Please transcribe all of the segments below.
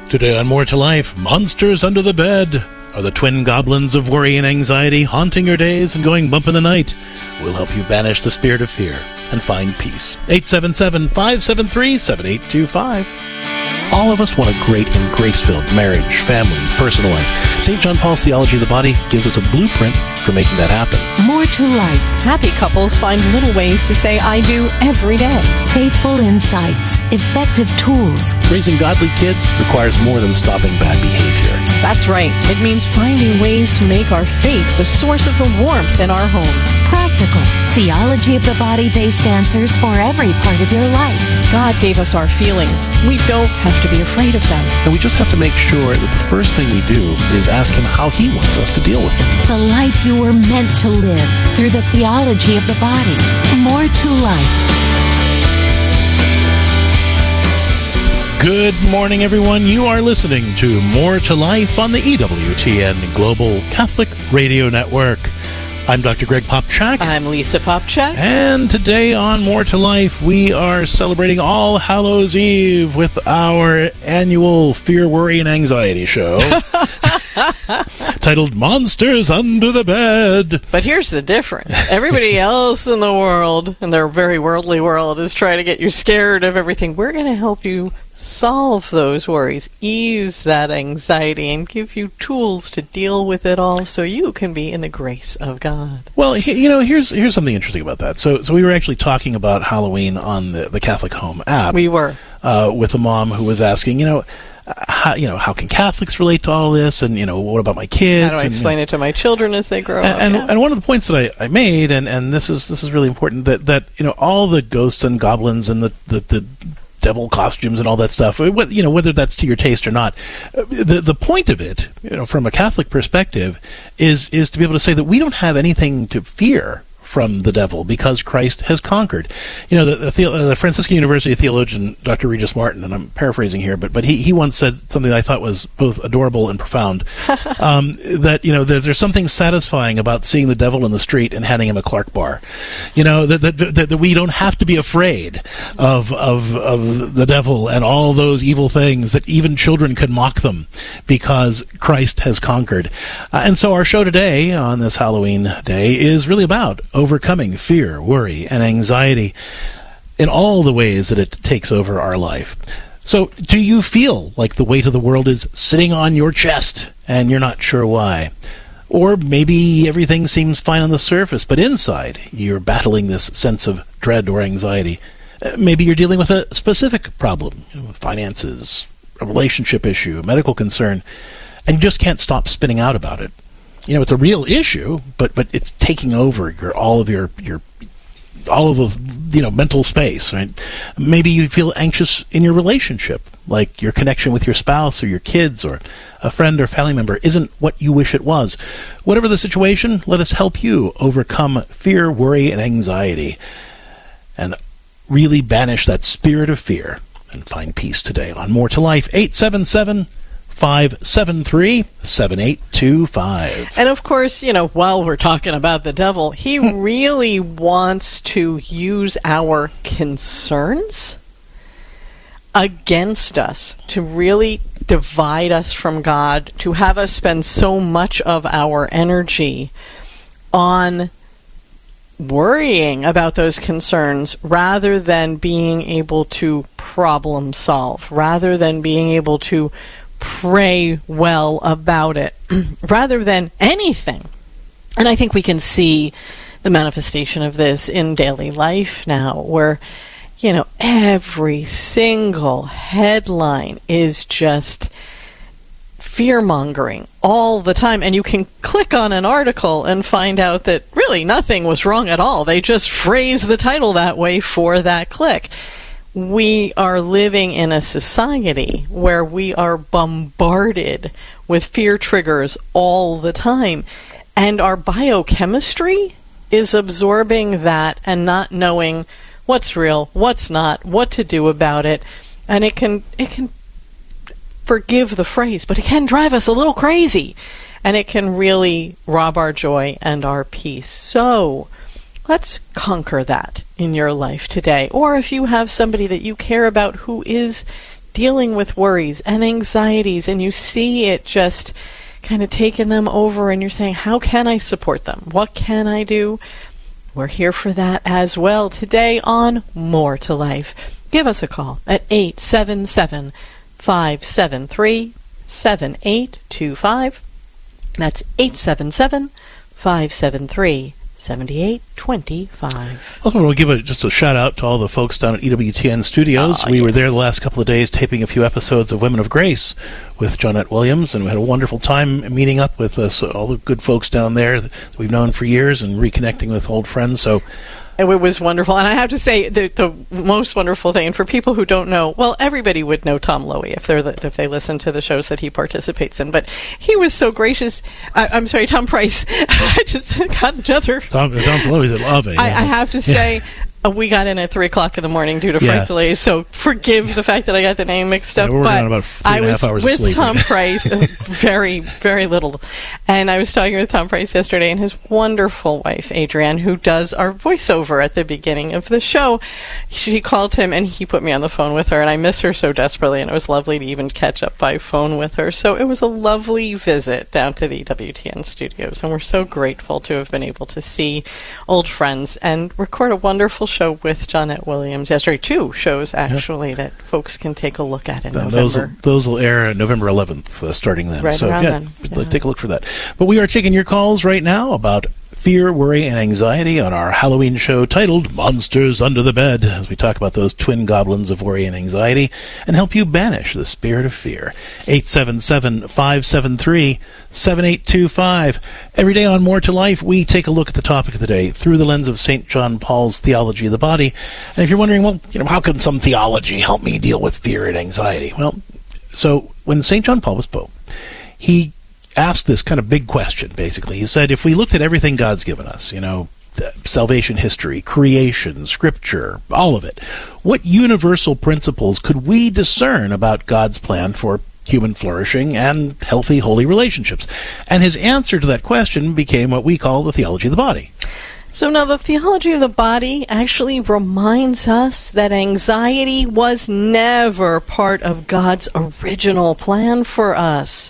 Today on More to Life, monsters under the bed. Are the twin goblins of worry and anxiety haunting your days and going bump in the night? We'll help you banish the spirit of fear and find peace. 877-573-7825. All of us want a great and grace-filled marriage, family, personal life. St. John Paul's Theology of the Body gives us a blueprint for making that happen. More to life. Happy couples find little ways to say I do every day. Faithful insights. Effective tools. Raising godly kids requires more than stopping bad behavior. That's right. It means finding ways to make our faith the source of the warmth in our homes. Practical. Theology of the Body-based answers for every part of your life. God gave us our feelings. We don't have to be afraid of them. And we just have to make sure that the first thing we do is ask Him how He wants us to deal with them. The life you were meant to live through the theology of the body. More to life. Good morning, everyone. You are listening to More to Life on the EWTN Global Catholic Radio Network. I'm Dr. Greg Popchak. I'm Lisa Popchak. And today on More to Life, we are celebrating All Hallows Eve with our annual Fear, Worry, and Anxiety show titled Monsters Under the Bed. But here's the difference. Everybody else in the world, in their very worldly world, is trying to get you scared of everything. We're going to help you solve those worries, ease that anxiety, and give you tools to deal with it all so you can be in the grace of God. Well, here's something interesting about that. So we were actually talking about Halloween on the Catholic Home app. We were. With a mom who was asking, how can Catholics relate to all this? And, what about my kids? How do I explain it to my children as they grow up? And one of the points that I made, and this is really important, that all the ghosts and goblins and the devil costumes and all that stuff, whether that's to your taste or not, the point of it, from a Catholic perspective, is to be able to say that we don't have anything to fear from the devil because Christ has conquered. The Franciscan University theologian Dr. Regis Martin, and I'm paraphrasing here, but he once said something that I thought was both adorable and profound. That there's something satisfying about seeing the devil in the street and handing him a Clark bar. That we don't have to be afraid of the devil and all those evil things, that even children can mock them because Christ has conquered. And so our show today on this Halloween day is really about overcoming fear, worry, and anxiety in all the ways that it takes over our life. So, do you feel like the weight of the world is sitting on your chest and you're not sure why? Or maybe everything seems fine on the surface, but inside you're battling this sense of dread or anxiety. Maybe you're dealing with a specific problem, finances, a relationship issue, a medical concern, and you just can't stop spinning out about it. It's a real issue, but it's taking over all of the mental space, right? Maybe you feel anxious in your relationship, like your connection with your spouse or your kids or a friend or family member isn't what you wish it was. Whatever the situation, let us help you overcome fear, worry, and anxiety, and really banish that spirit of fear and find peace today on More to Life. 877-573-7825. And of course, while we're talking about the devil, he really wants to use our concerns against us, to really divide us from God, to have us spend so much of our energy on worrying about those concerns rather than being able to problem solve, rather than being able to pray well about it, rather than anything. And I think we can see the manifestation of this in daily life now, where, every single headline is just fear-mongering all the time. And you can click on an article and find out that really nothing was wrong at all. They just phrased the title that way for that click. We are living in a society where we are bombarded with fear triggers all the time. And our biochemistry is absorbing that and not knowing what's real, what's not, what to do about it. And it can forgive the phrase, but it can drive us a little crazy. And it can really rob our joy and our peace. So let's conquer that in your life today. Or if you have somebody that you care about who is dealing with worries and anxieties, and you see it just kind of taking them over, and you're saying, how can I support them? What can I do? We're here for that as well today on More to Life. Give us a call at 877-573-7825. That's 877-573-7825. Also, we'll give just a shout out to all the folks down at EWTN Studios. We were there the last couple of days taping a few episodes of Women of Grace with Johnnette Williams, and we had a wonderful time meeting up with all the good folks down there that we've known for years and reconnecting with old friends. So it was wonderful. And I have to say, the most wonderful thing, and for people who don't know, well, everybody would know Tom Lowy if they listen to the shows that he participates in. But he was so gracious. I'm sorry, Tom Price. I just got another. Tom Lowy's a love it. I have to say, we got in at 3 o'clock in the morning due to flight delays, so forgive the fact that I got the name mixed up. We're working on about 3.5 hours of sleep. I was with Tom Price, very, very little. And I was talking with Tom Price yesterday and his wonderful wife, Adrienne, who does our voiceover at the beginning of the show. She called him, and he put me on the phone with her, and I miss her so desperately, and it was lovely to even catch up by phone with her. So it was a lovely visit down to the WTN studios, and we're so grateful to have been able to see old friends and record a wonderful show with Johnnette Williams yesterday. 2 shows, actually, that folks can take a look at in November. Those will air November 11th, starting then. Right so, around then. Take a look for that. But we are taking your calls right now about fear, worry, and anxiety on our Halloween show titled Monsters Under the Bed, as we talk about those twin goblins of worry and anxiety and help you banish the spirit of fear. 877-573-7825. Every day on More to Life, we take a look at the topic of the day through the lens of St. John Paul's theology of the body. And if you're wondering, well, how can some theology help me deal with fear and anxiety? Well, so when St. John Paul was Pope, he asked this kind of big question, basically. He said, if we looked at everything God's given us, salvation history, creation, scripture, all of it, what universal principles could we discern about God's plan for human flourishing and healthy, holy relationships? And his answer to that question became what we call the theology of the body. So now the theology of the body actually reminds us that anxiety was never part of God's original plan for us.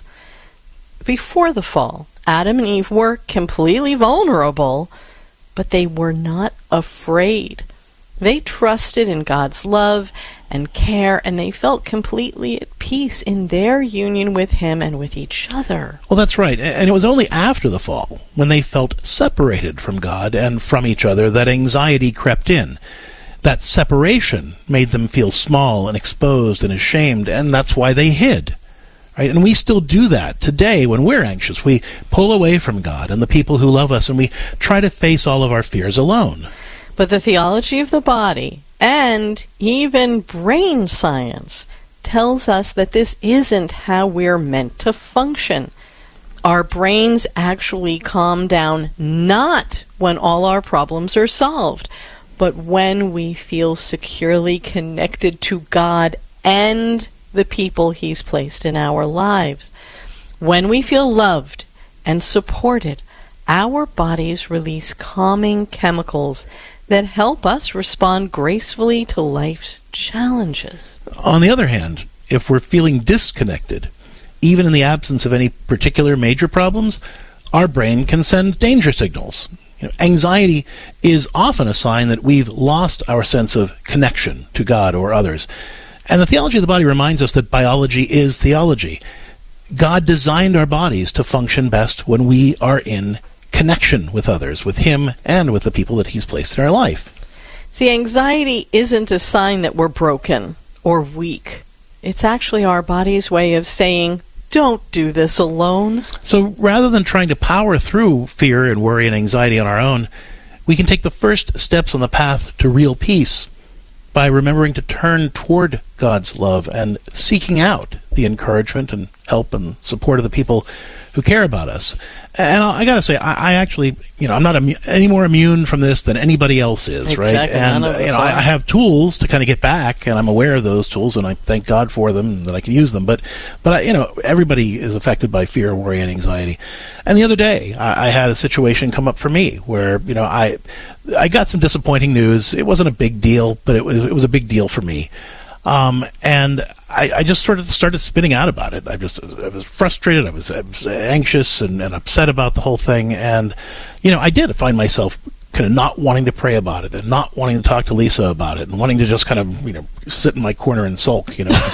Before the fall, Adam and Eve were completely vulnerable, but they were not afraid. They trusted in God's love and care, and they felt completely at peace in their union with Him and with each other. Well, that's right. And it was only after the fall, when they felt separated from God and from each other, that anxiety crept in. That separation made them feel small and exposed and ashamed, and that's why they hid. Right? And we still do that today when we're anxious. We pull away from God and the people who love us, and we try to face all of our fears alone. But the theology of the body and even brain science tells us that this isn't how we're meant to function. Our brains actually calm down not when all our problems are solved, but when we feel securely connected to God and the people He's placed in our lives. When we feel loved and supported, our bodies release calming chemicals that help us respond gracefully to life's challenges. On the other hand, if we're feeling disconnected, even in the absence of any particular major problems, our brain can send danger signals. Anxiety is often a sign that we've lost our sense of connection to God or others. And the theology of the body reminds us that biology is theology. God designed our bodies to function best when we are in connection with others, with Him and with the people that He's placed in our life. See, anxiety isn't a sign that we're broken or weak. It's actually our body's way of saying, don't do this alone. So rather than trying to power through fear and worry and anxiety on our own, we can take the first steps on the path to real peace by remembering to turn toward God's love and seeking out the encouragement and help and support of the people who care about us. And I got to say, I actually, I'm not any more immune from this than anybody else is, exactly. Right? And I have tools to kind of get back, and I'm aware of those tools, and I thank God for them and that I can use them. But everybody is affected by fear, worry, and anxiety. And the other day, I had a situation come up for me where I got some disappointing news. It wasn't a big deal, but it was a big deal for me. And I just sort of started spinning out about it. I was frustrated. I was anxious and upset about the whole thing. And, I did find myself kind of not wanting to pray about it and not wanting to talk to Lisa about it and wanting to just kind of, sit in my corner and sulk,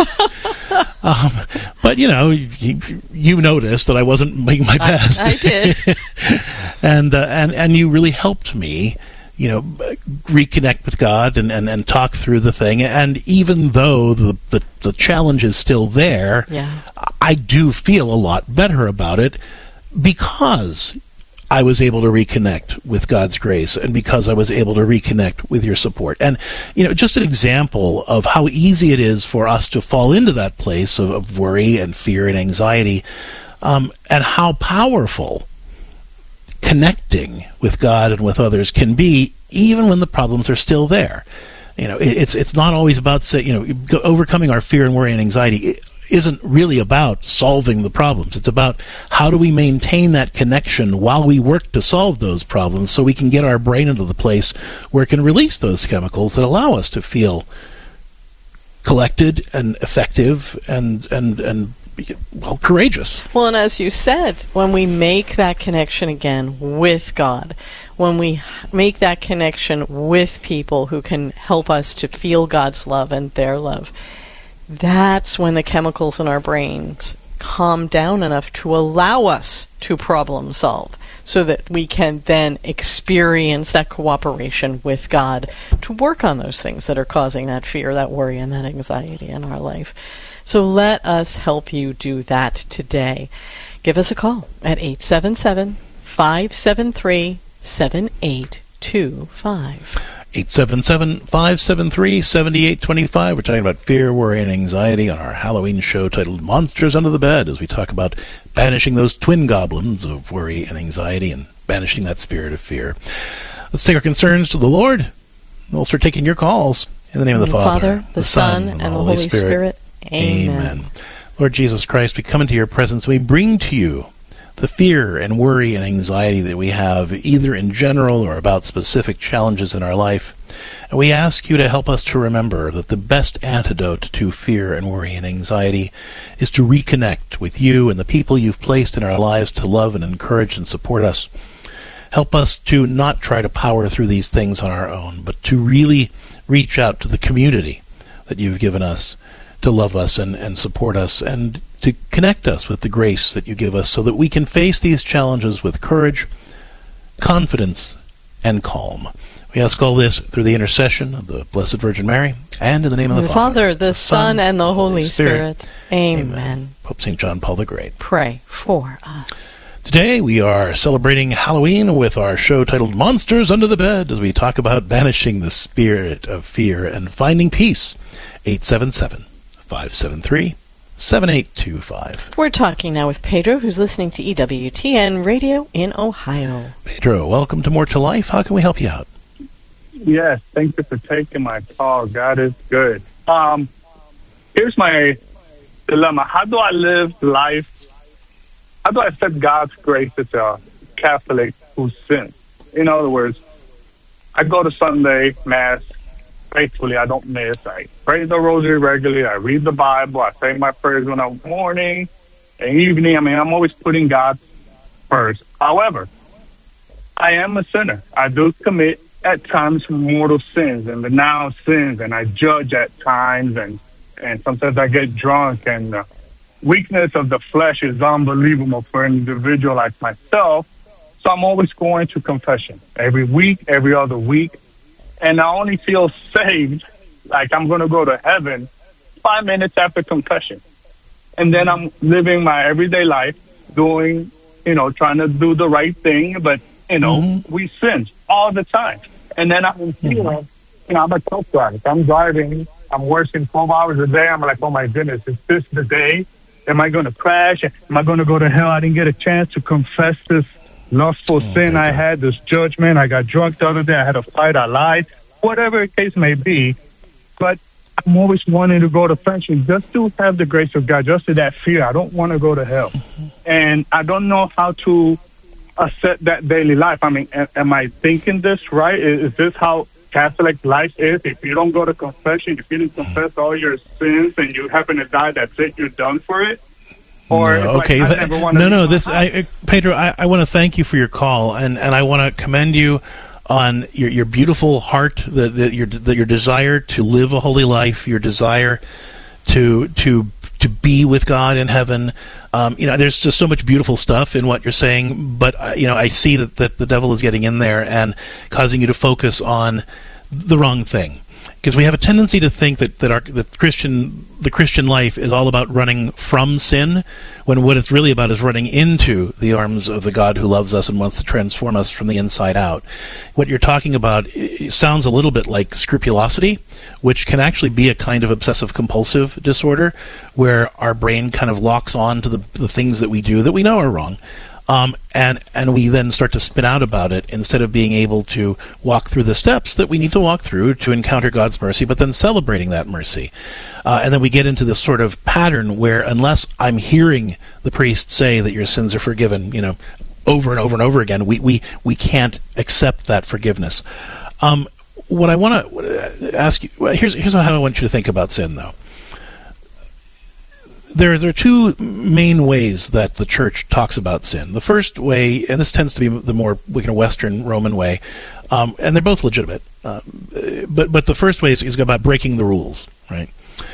But, you noticed that I wasn't making my best. I did. and you really helped me, reconnect with God and talk through the thing. And even though the challenge is still there, I do feel a lot better about it because I was able to reconnect with God's grace and because I was able to reconnect with your support. And, just an example of how easy it is for us to fall into that place of worry and fear and anxiety, and how powerful connecting with God and with others can be, even when the problems are still there. It's not always about overcoming our fear and worry and anxiety. It isn't really about solving the problems. It's about how do we maintain that connection while we work to solve those problems, so we can get our brain into the place where it can release those chemicals that allow us to feel collected and effective and courageous. Well, and as you said, when we make that connection again with God, when we make that connection with people who can help us to feel God's love and their love, that's when the chemicals in our brains calm down enough to allow us to problem solve, so that we can then experience that cooperation with God to work on those things that are causing that fear, that worry, and that anxiety in our life. So let us help you do that today. Give us a call at 877-573-7825. 877-573-7825. We're talking about fear, worry, and anxiety on our Halloween show titled Monsters Under the Bed, as we talk about banishing those twin goblins of worry and anxiety and banishing that spirit of fear. Let's take our concerns to the Lord, and we'll start taking your calls. In the name of the Father, the Son, and the Holy Spirit. Amen. Lord Jesus Christ, we come into your presence. We bring to you the fear and worry and anxiety that we have, either in general or about specific challenges in our life. And we ask you to help us to remember that the best antidote to fear and worry and anxiety is to reconnect with you and the people you've placed in our lives to love and encourage and support us. Help us to not try to power through these things on our own, but to really reach out to the community that you've given us to love us and support us, and to connect us with the grace that you give us, so that we can face these challenges with courage, confidence, and calm. We ask all this through the intercession of the Blessed Virgin Mary, and in the name of the Father, the Son, and the Holy Spirit. Amen. Pope St. John Paul the Great, pray for us. Today we are celebrating Halloween with our show titled Monsters Under the Bed, as we talk about banishing the spirit of fear and finding peace. 877-573-7825. We're talking now with Pedro, who's listening to EWTN Radio in Ohio. Pedro, welcome to More to Life. How can we help you out? Yes, thank you for taking my call. God is good. Here's my dilemma. How do I live life? How do I accept God's grace as a Catholic who sins? In other words, I go to Sunday Mass faithfully. I don't miss. I pray the rosary regularly. I read the Bible. I say my prayers in the morning and evening. I mean, I'm always putting God first. However, I am a sinner. I do commit at times mortal sins and renowned sins, and I judge at times, and sometimes I get drunk, and weakness of the flesh is unbelievable for an individual like myself. So I'm always going to confession every week, every other week. And I only feel saved, like I'm going to go to heaven 5 minutes after confession. And then I'm living my everyday life doing, trying to do the right thing. But, we sin all the time. And then I'm feeling, I'm a tough guy. I'm driving, I'm working 12 hours a day. I'm like, oh my goodness, is this the day? Am I going to crash? Am I going to go to hell? I didn't get a chance to confess this lustful sin I had, this judgment. I got drunk the other day. I had a fight. I lied. Whatever the case may be. But I'm always wanting to go to friendship just to have the grace of God, just to that fear. I don't want to go to hell. And I don't know how to accept that daily life. I mean, am I thinking this right? Is this how Catholic life is. If you don't go to confession, if you didn't confess all your sins and you happen to die, that's it. You're done for it. Or no, okay. Pedro, I want to thank you for your call, and I want to commend you on your beautiful heart, that your desire to live a holy life, your desire to be with God in heaven. There's just so much beautiful stuff in what you're saying, but I see that the devil is getting in there and causing you to focus on the wrong thing. Because we have a tendency to think that the Christian life is all about running from sin, when what it's really about is running into the arms of the God who loves us and wants to transform us from the inside out. What you're talking about sounds a little bit like scrupulosity, which can actually be a kind of obsessive-compulsive disorder, where our brain kind of locks on to the things that we do that we know are wrong. And we then start to spin out about it instead of being able to walk through the steps that we need to walk through to encounter God's mercy, but then celebrating that mercy. And then we get into this sort of pattern where, unless I'm hearing the priest say that your sins are forgiven, over and over and over again, we can't accept that forgiveness. What I want to ask you, here's how I want you to think about sin, though. There are two main ways that the church talks about sin. The first way, and this tends to be the more Western Roman way, and they're both legitimate, but the first way is about breaking the rules, right?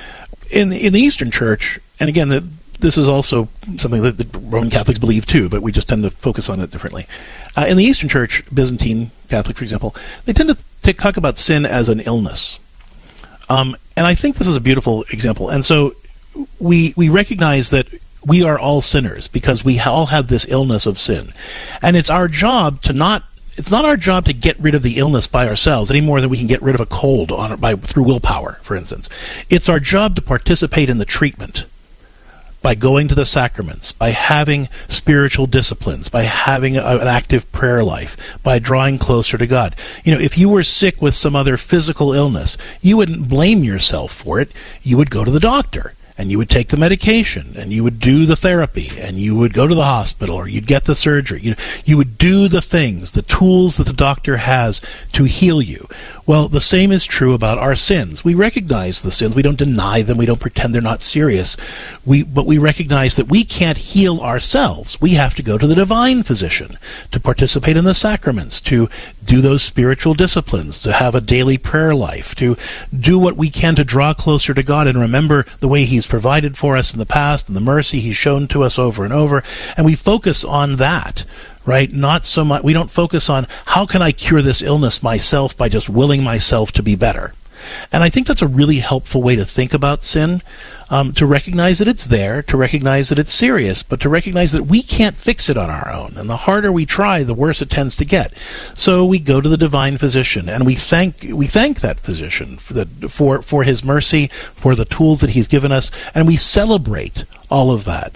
In the Eastern Church, and again, this is also something that the Roman Catholics believe too, but we just tend to focus on it differently. In the Eastern Church, Byzantine Catholic, for example, they tend to talk about sin as an illness. And I think this is a beautiful example. And so we recognize that we are all sinners because we all have this illness of sin. And it's our job it's not our job to get rid of the illness by ourselves any more than we can get rid of a cold through willpower, for instance. It's our job to participate in the treatment by going to the sacraments, by having spiritual disciplines, by having an active prayer life, by drawing closer to God. If you were sick with some other physical illness, you wouldn't blame yourself for it. You would go to the doctor, and you would take the medication, and you would do the therapy, and you would go to the hospital, or you'd get the surgery. You would do the things, the tools that the doctor has to heal you. Well, the same is true about our sins. We recognize the sins. We don't deny them. We don't pretend they're not serious. But we recognize that we can't heal ourselves. We have to go to the divine physician to participate in the sacraments, to do those spiritual disciplines, to have a daily prayer life, to do what we can to draw closer to God and remember the way He's provided for us in the past and the mercy He's shown to us over and over. And we focus on that. Right? Not so much. We don't focus on how can I cure this illness myself by just willing myself to be better. And I think that's a really helpful way to think about sin, to recognize that it's there, to recognize that it's serious, but to recognize that we can't fix it on our own. And the harder we try, the worse it tends to get. So we go to the divine physician, and we thank that physician for his mercy, for the tools that he's given us, and we celebrate all of that.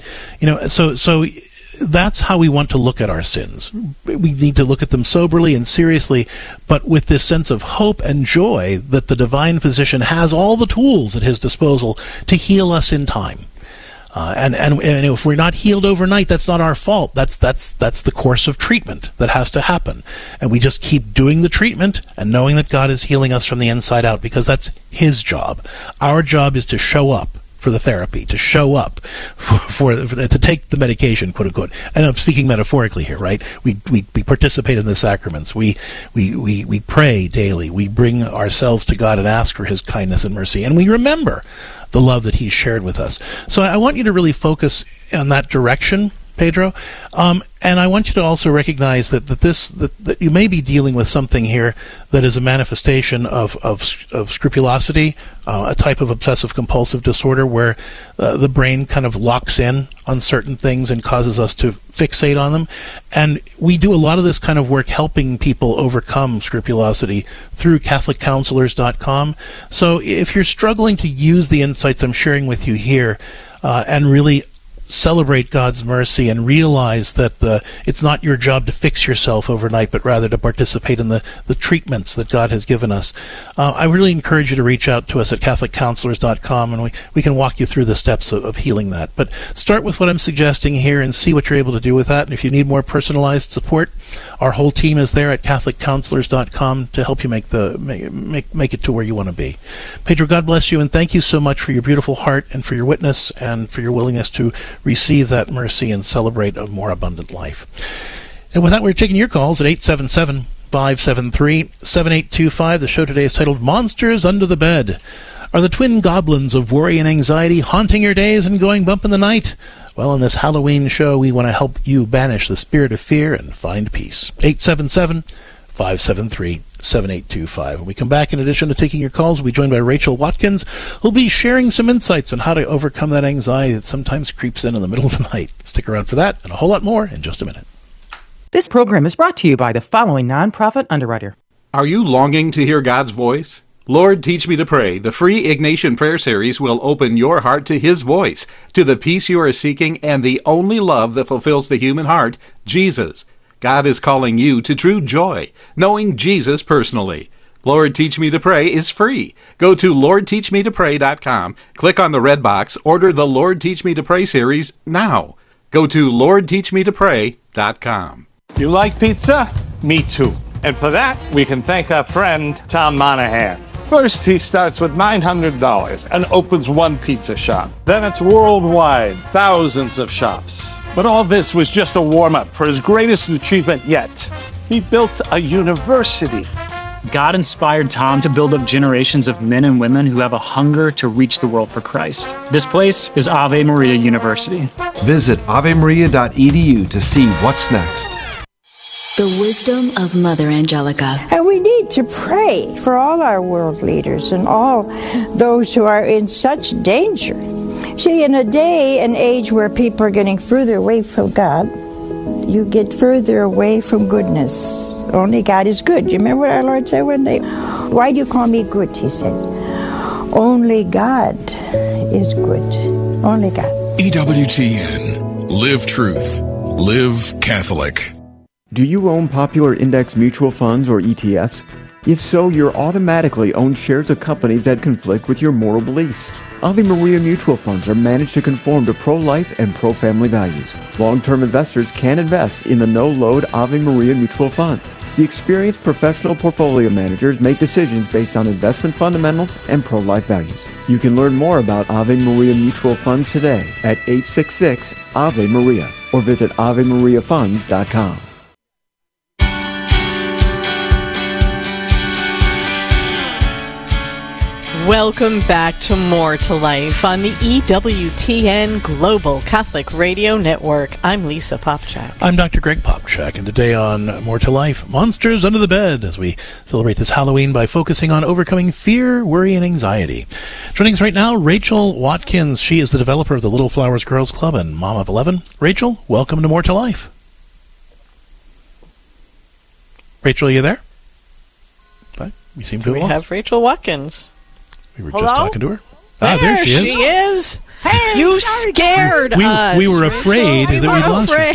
So that's how we want to look at our sins. We need to look at them soberly and seriously, but with this sense of hope and joy that the divine physician has all the tools at his disposal to heal us in time. And if we're not healed overnight, that's not our fault. That's the course of treatment that has to happen. And we just keep doing the treatment and knowing that God is healing us from the inside out, because that's His job. Our job is to show up for the therapy, to show up to take the medication, quote unquote. And I'm speaking metaphorically here, right? We participate in the sacraments. We pray daily. We bring ourselves to God and ask for His kindness and mercy, and we remember the love that He's shared with us. So I want you to really focus on that direction, Pedro, and I want you to also recognize that you may be dealing with something here that is a manifestation of scrupulosity, a type of obsessive-compulsive disorder where the brain kind of locks in on certain things and causes us to fixate on them. And we do a lot of this kind of work helping people overcome scrupulosity through CatholicCounselors.com. So if you're struggling to use the insights I'm sharing with you here and really celebrate God's mercy and realize that it's not your job to fix yourself overnight, but rather to participate in the treatments that God has given us. I really encourage you to reach out to us at CatholicCounselors.com, and we can walk you through the steps of healing that. But start with what I'm suggesting here and see what you're able to do with that. And if you need more personalized support, our whole team is there at CatholicCounselors.com to help you make it to where you want to be. Pedro, God bless you, and thank you so much for your beautiful heart and for your witness and for your willingness to receive that mercy and celebrate a more abundant life. And with that, we're taking your calls at 877-573-7825. The show today is titled Monsters Under the Bed. Are the twin goblins of worry and anxiety haunting your days and going bump in the night? Well, in this Halloween show, we want to help you banish the spirit of fear and find peace. 877-573-7825. When we come back, in addition to taking your calls, we'll be joined by Rachel Watkins, who'll be sharing some insights on how to overcome that anxiety that sometimes creeps in the middle of the night. Stick around for that and a whole lot more in just a minute. This program is brought to you by the following nonprofit underwriter. Are you longing to hear God's voice? Lord, Teach Me to Pray, the free Ignatian prayer series will open your heart to His voice, to the peace you are seeking, and the only love that fulfills the human heart, Jesus. God is calling you to true joy, knowing Jesus personally. Lord, Teach Me to Pray is free. Go to LordTeachMeToPray.com, click on the red box, order the Lord, Teach Me to Pray series now. Go to LordTeachMeToPray.com. You like pizza? Me too. And for that, we can thank our friend, Tom Monahan. First, he starts with $900 and opens one pizza shop. Then it's worldwide, thousands of shops. But all this was just a warm-up for his greatest achievement yet. He built a university. God inspired Tom to build up generations of men and women who have a hunger to reach the world for Christ. This place is Ave Maria University. Visit avemaria.edu to see what's next. The wisdom of Mother Angelica. And we need to pray for all our world leaders and all those who are in such danger. See, in a day and age where people are getting further away from God, you get further away from goodness. Only God is good. You remember what our Lord said one day? Why do you call me good? He said. Only God is good. Only God. EWTN. Live truth. Live Catholic. Do you own popular index mutual funds or ETFs? If so, you're automatically own shares of companies that conflict with your moral beliefs. Ave Maria mutual funds are managed to conform to pro-life and pro-family values. Long-term investors can invest in the no-load Ave Maria mutual funds. The experienced professional portfolio managers make decisions based on investment fundamentals and pro-life values. You can learn more about Ave Maria mutual funds today at 866-AVE-MARIA or visit AveMariaFunds.com. Welcome back to More to Life on the EWTN Global Catholic Radio Network. I'm Lisa Popchak. I'm Dr. Greg Popchak, and today on More to Life, Monsters Under the Bed, as we celebrate this Halloween by focusing on overcoming fear, worry, and anxiety. Joining us right now, Rachel Watkins. She is the developer of the Little Flowers Girls Club and mom of 11. Rachel, welcome to More to Life. Rachel, are you there? You seem to have We lost. have Rachel Watkins. We were Hello? just talking to her. There she is. Hey, you scared us. We were afraid that we'd lost her.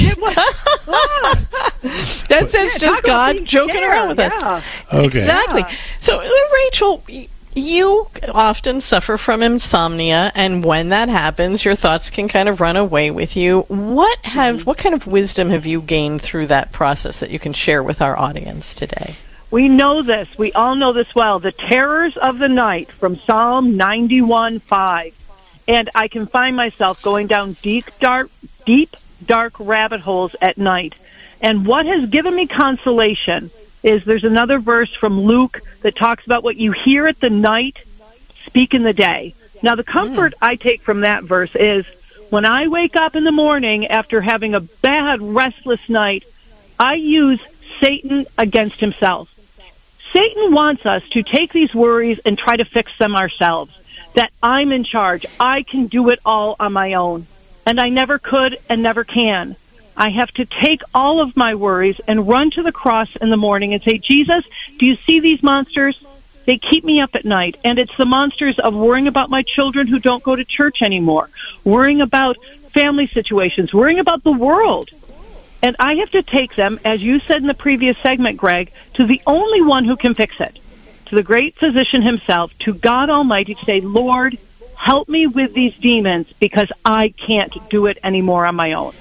That's just God joking around with us. Okay. Exactly. So, Rachel, you often suffer from insomnia, and when that happens, your thoughts can kind of run away with you. What kind of wisdom have you gained through that process that you can share with our audience today? We know this. We all know this well. The terrors of the night from Psalm 91:5. And I can find myself going down deep, dark rabbit holes at night. And what has given me consolation is there's another verse from Luke that talks about what you hear at the night, speak in the day. Now, the comfort I take from that verse is when I wake up in the morning after having a bad, restless night, I use Satan against himself. Satan wants us to take these worries and try to fix them ourselves, that I'm in charge. I can do it all on my own. And I never could and never can. I have to take all of my worries and run to the cross in the morning and say, Jesus, do you see these monsters? They keep me up at night. And it's the monsters of worrying about my children who don't go to church anymore, worrying about family situations, worrying about the world. And I have to take them, as you said in the previous segment, Greg, to the only one who can fix it, to the great physician himself, to God Almighty, to say, Lord, help me with these demons because I can't do it anymore on my own.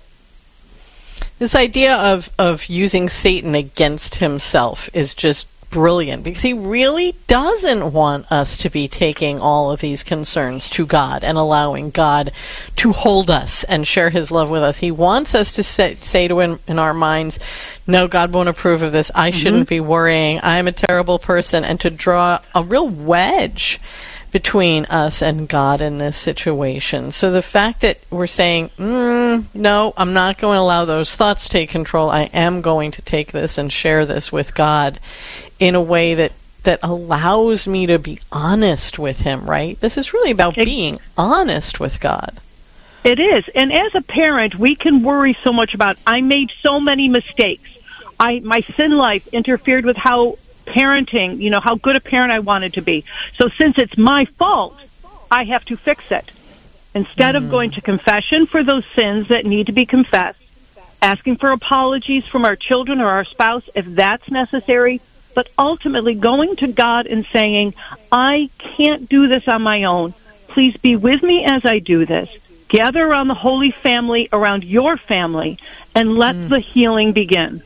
This idea of using Satan against himself is just brilliant, because he really doesn't want us to be taking all of these concerns to God and allowing God to hold us and share his love with us. He wants us to say to him in our minds, no, God won't approve of this. I shouldn't be worrying. I'm a terrible person, and to draw a real wedge between us and God in this situation. So the fact that we're saying, no, I'm not going to allow those thoughts to take control. I am going to take this and share this with God in a way that allows me to be honest with him, right? This is really about being honest with God. It is. And as a parent, we can worry so much about, I made so many mistakes. My sin life interfered with how parenting, how good a parent I wanted to be. So since it's my fault, I have to fix it. Instead of going to confession for those sins that need to be confessed, asking for apologies from our children or our spouse if that's necessary, but ultimately going to God and saying, I can't do this on my own. Please be with me as I do this. Gather around the Holy Family, around your family, and let the healing begin.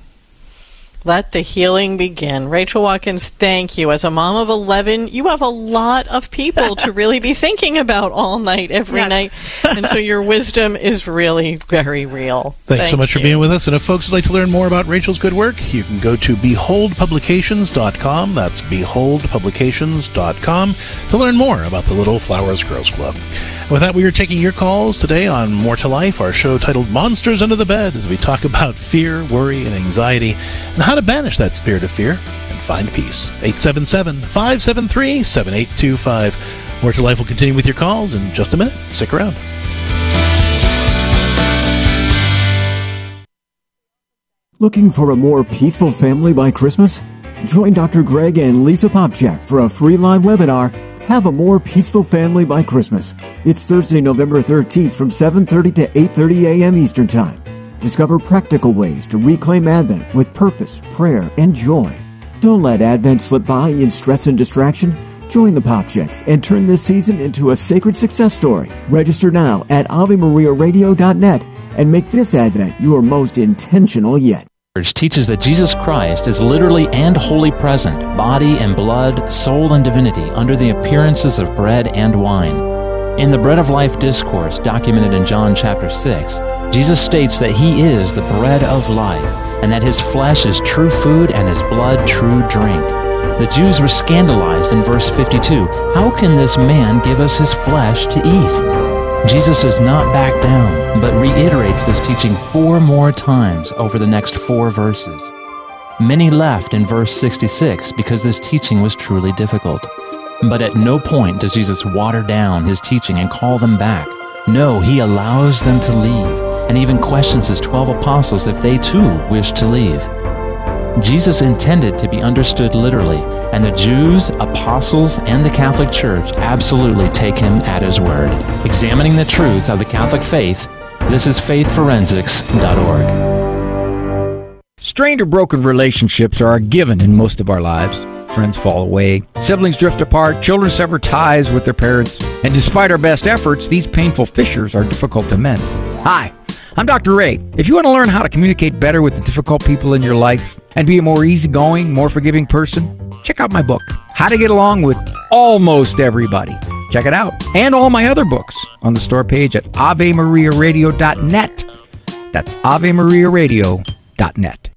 Let the healing begin. Rachel Watkins, thank you. As a mom of 11, you have a lot of people to really be thinking about all night, every night. And so your wisdom is really very real. Thanks so much for being with us. And if folks would like to learn more about Rachel's good work, you can go to beholdpublications.com. That's beholdpublications.com to learn more about the Little Flowers Girls Club. And with that, we are taking your calls today on More to Life, our show titled Monsters Under the Bed, as we talk about fear, worry, and anxiety, and how to banish that spirit of fear and find peace. 877-573-7825. More to Life will continue with your calls in just a minute. Stick around. Looking for a more peaceful family by Christmas? Join Dr. Greg and Lisa Popchak for a free live webinar, Have a More Peaceful Family by Christmas. It's Thursday, November 13th from 7:30 to 8:30 a.m. Eastern Time. Discover practical ways to reclaim Advent with purpose, prayer, and joy. Don't let Advent slip by in stress and distraction. Join the Popchaks and turn this season into a sacred success story. Register now at AveMariaRadio.net and make this Advent your most intentional yet. Teaches that Jesus Christ is literally and wholly present, body and blood, soul and divinity, under the appearances of bread and wine. In the Bread of Life discourse documented in John chapter 6, Jesus states that he is the bread of life, and that his flesh is true food and his blood true drink. The Jews were scandalized in verse 52. How can this man give us his flesh to eat? Jesus does not back down, but reiterates this teaching 4 more times over the next 4 verses. Many left in verse 66 because this teaching was truly difficult. But at no point does Jesus water down his teaching and call them back. No, he allows them to leave, and even questions his 12 apostles if they too wish to leave. Jesus intended to be understood literally, and the Jews, apostles, and the Catholic Church absolutely take him at his word. Examining the truths of the Catholic faith, this is faithforensics.org. Strained or broken relationships are a given in most of our lives. Friends fall away, siblings drift apart, children sever ties with their parents, and despite our best efforts, these painful fissures are difficult to mend. Hi, I'm Dr. Ray. If you want to learn how to communicate better with the difficult people in your life and be a more easygoing, more forgiving person, check out my book, How to Get Along with Almost Everybody. Check it out. And all my other books on the store page at AveMariaRadio.net. That's AveMariaRadio.net.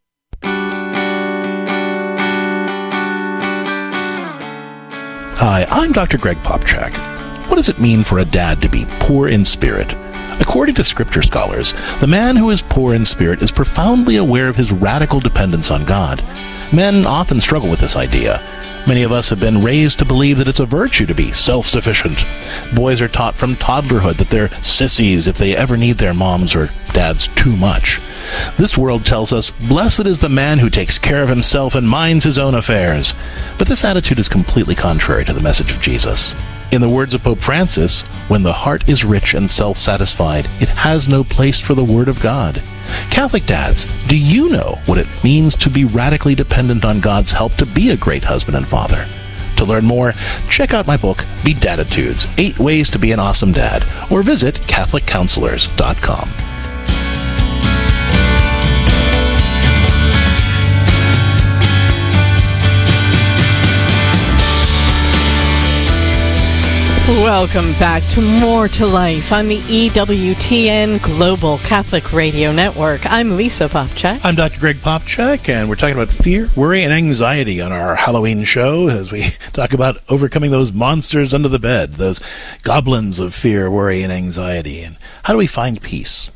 Hi, I'm Dr. Greg Popchak. What does it mean for a dad to be poor in spirit? According to scripture scholars, the man who is poor in spirit is profoundly aware of his radical dependence on God. Men often struggle with this idea. Many of us have been raised to believe that it's a virtue to be self-sufficient. Boys are taught from toddlerhood that they're sissies if they ever need their moms or dads too much. This world tells us, blessed is the man who takes care of himself and minds his own affairs. But this attitude is completely contrary to the message of Jesus. In the words of Pope Francis, when the heart is rich and self-satisfied, it has no place for the Word of God. Catholic dads, do you know what it means to be radically dependent on God's help to be a great husband and father? To learn more, check out my book, Bedattitudes, 8 Ways to be an Awesome Dad, or visit CatholicCounselors.com. Welcome back to More to Life on the EWTN Global Catholic Radio Network. I'm Lisa Popcak. I'm Dr. Greg Popcak, and we're talking about fear, worry, and anxiety on our Halloween show as we talk about overcoming those monsters under the bed, those goblins of fear, worry, and anxiety. And how do we find peace?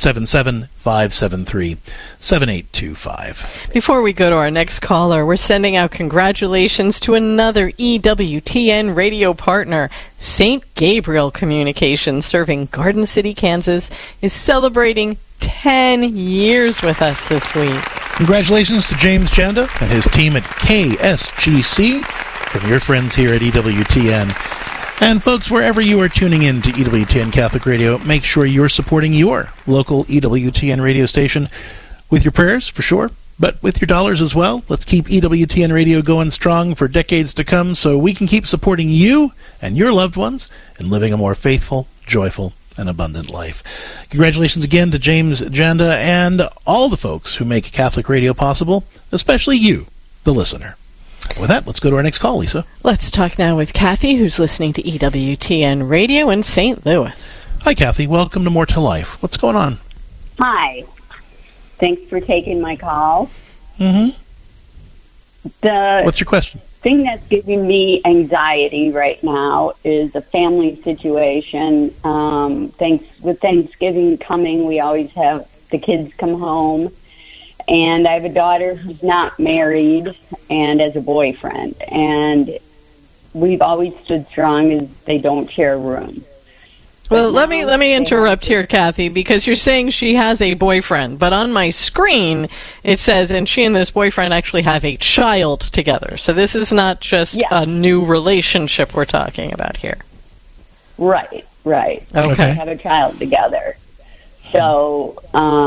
877-573-7825. Before we go to our next caller, we're sending out congratulations to another EWTN radio partner. St. Gabriel Communications, serving Garden City, Kansas, is celebrating 10 years with us this week. Congratulations to James Janda and his team at KSGC from your friends here at EWTN. And folks, wherever you are tuning in to EWTN Catholic Radio, make sure you're supporting your local EWTN radio station with your prayers, for sure, but with your dollars as well. Let's keep EWTN Radio going strong for decades to come so we can keep supporting you and your loved ones in living a more faithful, joyful, and abundant life. Congratulations again to James Janda and all the folks who make Catholic radio possible, especially you, the listener. With that, let's go to our next call, Lisa. Let's talk now with Kathy, who's listening to EWTN Radio in St. Louis. Hi, Kathy. Welcome to More to Life. What's going on? Hi. Thanks for taking my call. Mm-hmm. What's your question? The thing that's giving me anxiety right now is a family situation. With Thanksgiving coming, we always have the kids come home. And I have a daughter who's not married and has a boyfriend. And we've always stood strong as they don't share a room. Well, let me interrupt here, Kathy, because you're saying she has a boyfriend. But on my screen, it says, and she and this boyfriend actually have a child together. So this is not just a new relationship we're talking about here. Right. Okay. They have a child together. So,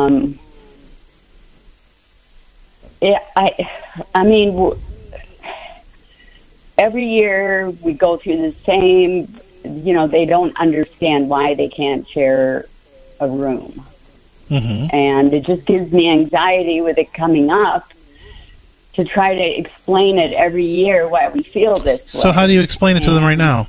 I mean, every year we go through the same, they don't understand why they can't share a room. Mm-hmm. And it just gives me anxiety with it coming up to try to explain it every year why we feel this way. So how do you explain it to them right now?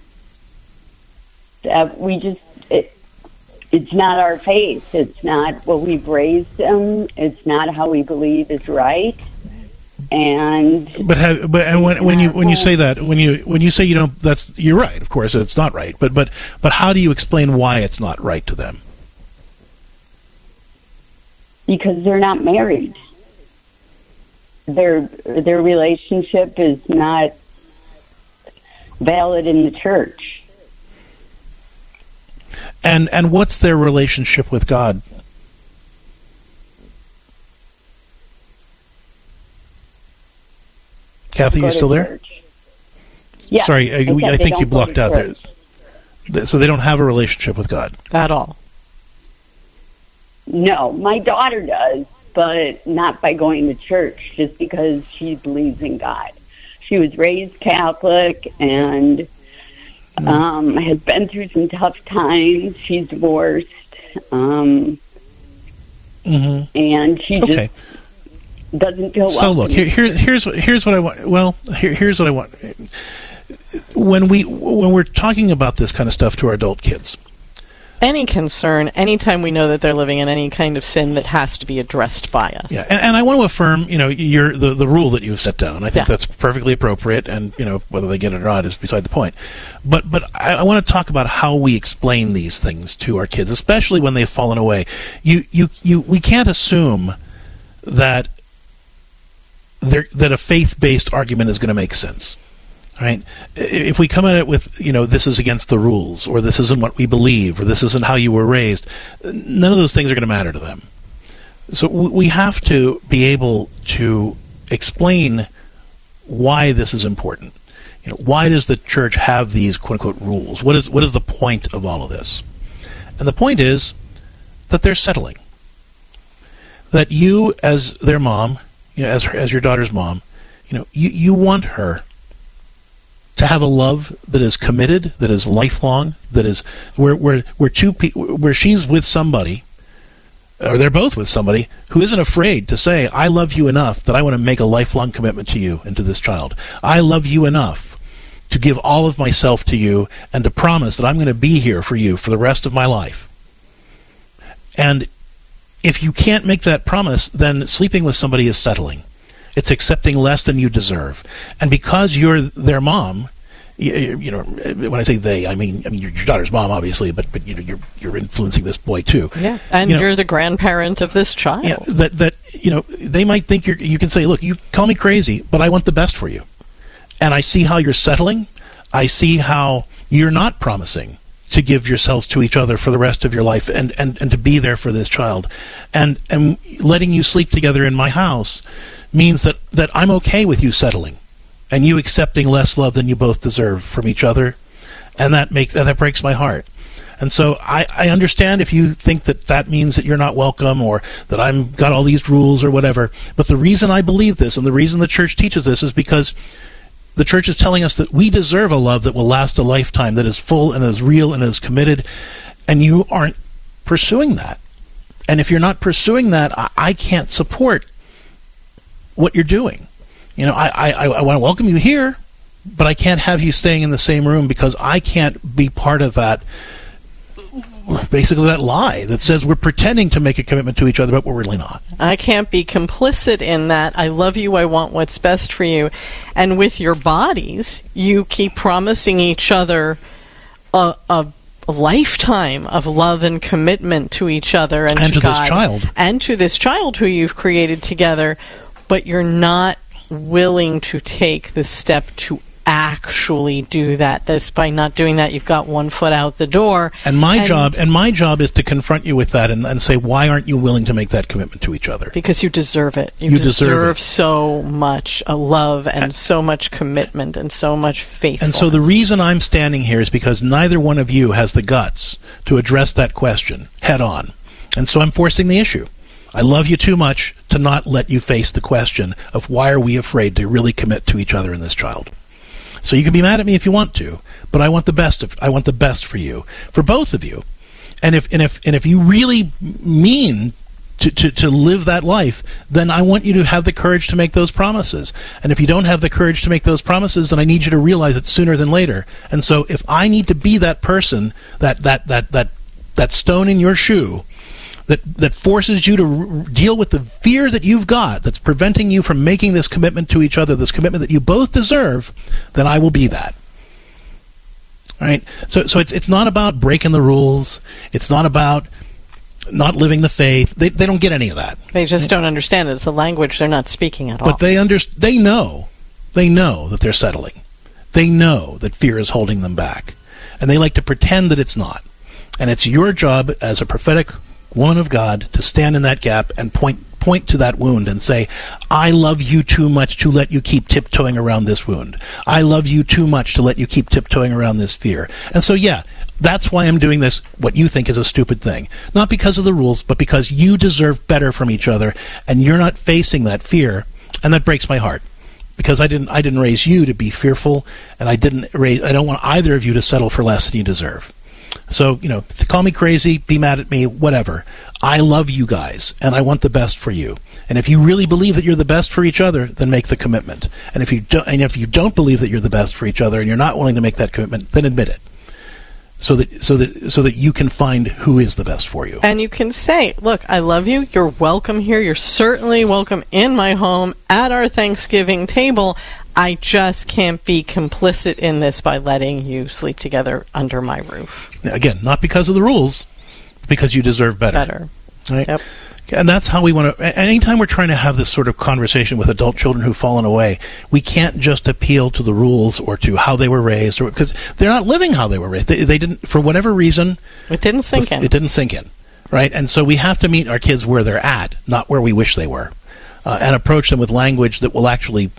It's not our faith. It's not what we've raised them. It's not how we believe is right. And when you say that, when you say you're right. Of course, it's not right. But how do you explain why it's not right to them? Because they're not married. Their relationship is not valid in the church. And what's their relationship with God? Kathy, you still there? Yeah. Sorry, I think you blocked out there. So they don't have a relationship with God? At all? No, my daughter does, but not by going to church, just because she believes in God. She was raised Catholic and has been through some tough times. She's divorced. And she just doesn't feel well. So look, here's what I want. Well, here's what I want. When we're talking about this kind of stuff to our adult kids, any concern, anytime we know that they're living in any kind of sin, that has to be addressed by us. Yeah, and I want to affirm, the rule that you've set down. I think that's perfectly appropriate, and whether they get it or not is beside the point. But I want to talk about how we explain these things to our kids, especially when they've fallen away. We can't assume that a faith-based argument is going to make sense. Right? If we come at it with, this is against the rules, or this isn't what we believe, or this isn't how you were raised, none of those things are going to matter to them. So we have to be able to explain why this is important. why does the church have these quote-unquote rules? What is the point of all of this? And the point is that they're settling. That you, as their mom, as your daughter's mom, you want her to have a love that is committed, that is lifelong, that is where she's with somebody, or they're both with somebody who isn't afraid to say, I love you enough that I want to make a lifelong commitment to you and to this child. I love you enough to give all of myself to you and to promise that I'm going to be here for you for the rest of my life. And if you can't make that promise, then sleeping with somebody is settling. It's accepting less than you deserve. And because you're their mom, when I say they, I mean your daughter's mom, obviously, but you're influencing this boy too. Yeah, and you're the grandparent of this child. Yeah, that they might think you can say, look, you call me crazy, but I want the best for you. And I see how you're settling. I see how you're not promising to give yourselves to each other for the rest of your life and to be there for this child. And letting you sleep together in my house means that I'm okay with you settling and you accepting less love than you both deserve from each other. And that breaks my heart. And so I understand if you think that means that you're not welcome or that I've got all these rules or whatever. But the reason I believe this and the reason the church teaches this is because the church is telling us that we deserve a love that will last a lifetime, that is full and is real and is committed, and you aren't pursuing that. And if you're not pursuing that, I can't support what you're doing. I want to welcome you here, but I can't have you staying in the same room because I can't be part of that, basically that lie that says we're pretending to make a commitment to each other, but we're really not. I can't be complicit in that. I love you. I want what's best for you. And with your bodies, you keep promising each other a lifetime of love and commitment to each other and to God, this child. And to this child who you've created together, but you're not willing to take the step to actually do that. By not doing that, you've got one foot out the door. And my job is to confront you with that and say, why aren't you willing to make that commitment to each other? Because you deserve it. You deserve so much love and so much commitment and so much faithfulness. And so the reason I'm standing here is because neither one of you has the guts to address that question head on. And so I'm forcing the issue. I love you too much to not let you face the question of why are we afraid to really commit to each other and this child. So you can be mad at me if you want to, but I want the best for you, for both of you. And if you really mean to live that life, then I want you to have the courage to make those promises. And if you don't have the courage to make those promises, then I need you to realize it sooner than later. And so if I need to be that person, that stone in your shoe, that forces you to deal with the fear that you've got that's preventing you from making this commitment to each other, this commitment that you both deserve, then I will be that. All right? So it's not about breaking the rules. It's not about not living the faith. They don't get any of that. They just don't understand it. It's a language they're not speaking at all. But they know that they're settling. They know that fear is holding them back. And they like to pretend that it's not. And it's your job as a prophetic woman of God to stand in that gap and point to that wound and say, I love you too much to let you keep tiptoeing around this wound. I love you too much to let you keep tiptoeing around this fear. And so, yeah, that's why I'm doing this, what you think is a stupid thing. Not because of the rules, but because you deserve better from each other, and you're not facing that fear, and that breaks my heart. Because I didn't raise you to be fearful, and I don't want either of you to settle for less than you deserve. So, call me crazy, be mad at me, whatever. I love you guys, and I want the best for you. And if you really believe that you're the best for each other, then make the commitment. And if you don't believe that you're the best for each other, and you're not willing to make that commitment, then admit it. So that you can find who is the best for you. And you can say, look, I love you. You're welcome here. You're certainly welcome in my home at our Thanksgiving table. I just can't be complicit in this by letting you sleep together under my roof. Again, not because of the rules, because you deserve better. Right? Yep. And that's how we want to. Anytime we're trying to have this sort of conversation with adult children who've fallen away, we can't just appeal to the rules or to how they were raised, or because they're not living how they were raised. They didn't, for whatever reason. It didn't sink in. It didn't sink in, right? And so we have to meet our kids where they're at, not where we wish they were, and approach them with language that will actually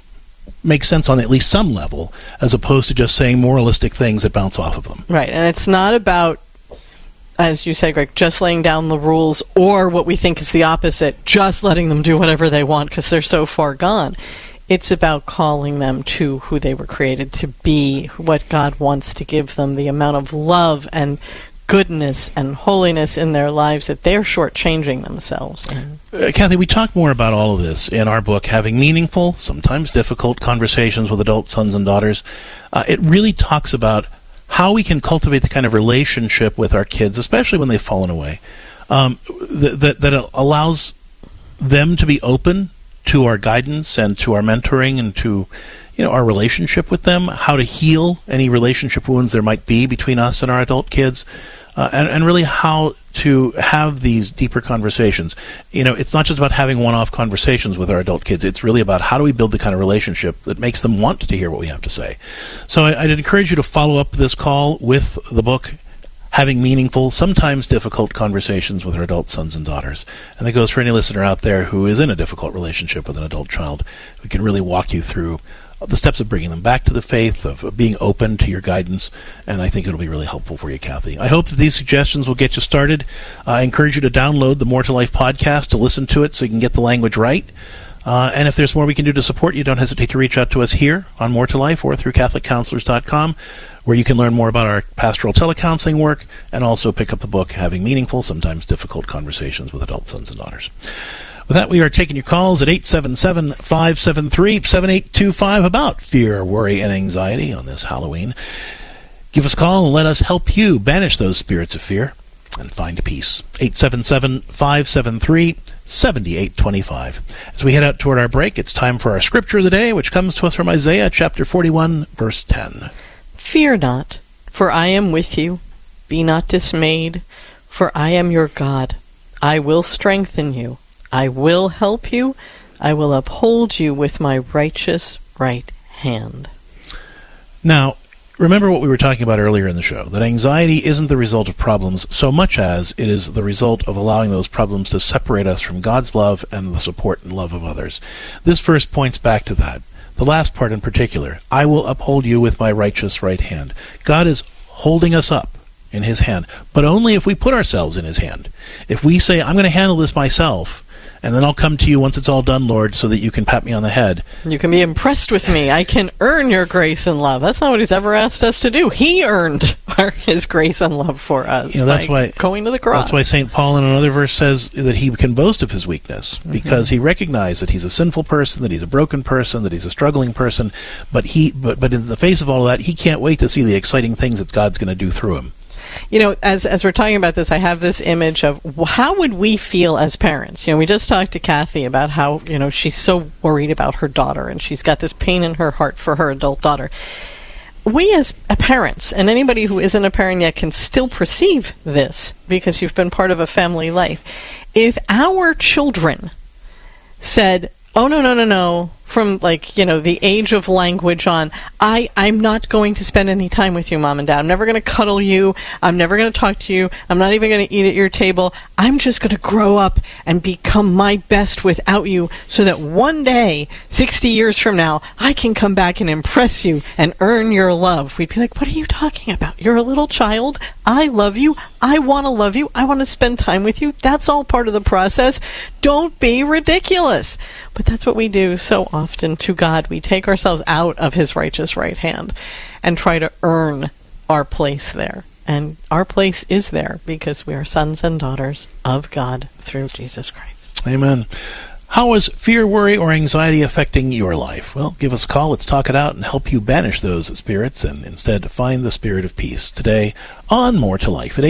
make sense on at least some level, as opposed to just saying moralistic things that bounce off of them. Right, and it's not about, as you say, Greg, just laying down the rules, or what we think is the opposite, just letting them do whatever they want because they're so far gone. It's about calling them to who they were created to be, what God wants to give them, the amount of love and goodness and holiness in their lives that they're shortchanging themselves. Kathy, we talk more about all of this in our book, Having Meaningful, Sometimes Difficult Conversations with Adult Sons and Daughters. It really talks about how we can cultivate the kind of relationship with our kids, especially when they've fallen away, that allows them to be open to our guidance and to our mentoring and to our relationship with them, how to heal any relationship wounds there might be between us and our adult kids, and really how to have these deeper conversations. It's not just about having one-off conversations with our adult kids. It's really about how do we build the kind of relationship that makes them want to hear what we have to say. So I'd encourage you to follow up this call with the book, Having Meaningful, Sometimes Difficult Conversations with Our Adult Sons and Daughters. And that goes for any listener out there who is in a difficult relationship with an adult child. We can really walk you through the steps of bringing them back to the faith, of being open to your guidance, and I think it'll be really helpful for you, Kathy. I hope that these suggestions will get you started. I encourage you to download the More to Life podcast to listen to it so you can get the language right. And if there's more we can do to support you, don't hesitate to reach out to us here on More to Life or through CatholicCounselors.com, where you can learn more about our pastoral telecounseling work and also pick up the book, Having Meaningful, Sometimes Difficult Conversations with Adult Sons and Daughters. With that, we are taking your calls at 877-573-7825 about fear, worry, and anxiety on this Halloween. Give us a call and let us help you banish those spirits of fear and find peace. 877-573-7825. As we head out toward our break, it's time for our scripture of the day, which comes to us from Isaiah chapter 41, verse 10. Fear not, for I am with you. Be not dismayed, for I am your God. I will strengthen you. I will help you. I will uphold you with my righteous right hand. Now, remember what we were talking about earlier in the show, that anxiety isn't the result of problems so much as it is the result of allowing those problems to separate us from God's love and the support and love of others. This verse points back to that. The last part in particular, I will uphold you with my righteous right hand. God is holding us up in his hand, but only if we put ourselves in his hand. If we say, I'm going to handle this myself, and then I'll come to you once it's all done, Lord, so that you can pat me on the head. You can be impressed with me. I can earn your grace and love. That's not what he's ever asked us to do. He earned his grace and love for us that's why going to the cross. That's why St. Paul in another verse says that he can boast of his weakness, because he recognized that he's a sinful person, that he's a broken person, that he's a struggling person, but in the face of all of that, he can't wait to see the exciting things that God's going to do through him. As we're talking about this, I have this image of how would we feel as parents? We just talked to Kathy about how, she's so worried about her daughter and she's got this pain in her heart for her adult daughter. We as parents, and anybody who isn't a parent yet can still perceive this because you've been part of a family life. If our children said, oh, no, from the age of language on, I'm not going to spend any time with you, Mom and Dad. I'm never going to cuddle you. I'm never going to talk to you. I'm not even going to eat at your table. I'm just going to grow up and become my best without you so that one day, 60 years from now, I can come back and impress you and earn your love. We'd be like, what are you talking about? You're a little child. I love you. I want to love you. I want to spend time with you. That's all part of the process. Don't be ridiculous. But that's what we do so often to God. We take ourselves out of his righteous right hand and try to earn our place there. And our place is there because we are sons and daughters of God through Jesus Christ. Amen. How is fear, worry, or anxiety affecting your life? Well, give us a call. Let's talk it out and help you banish those spirits and instead find the spirit of peace today on More to Life at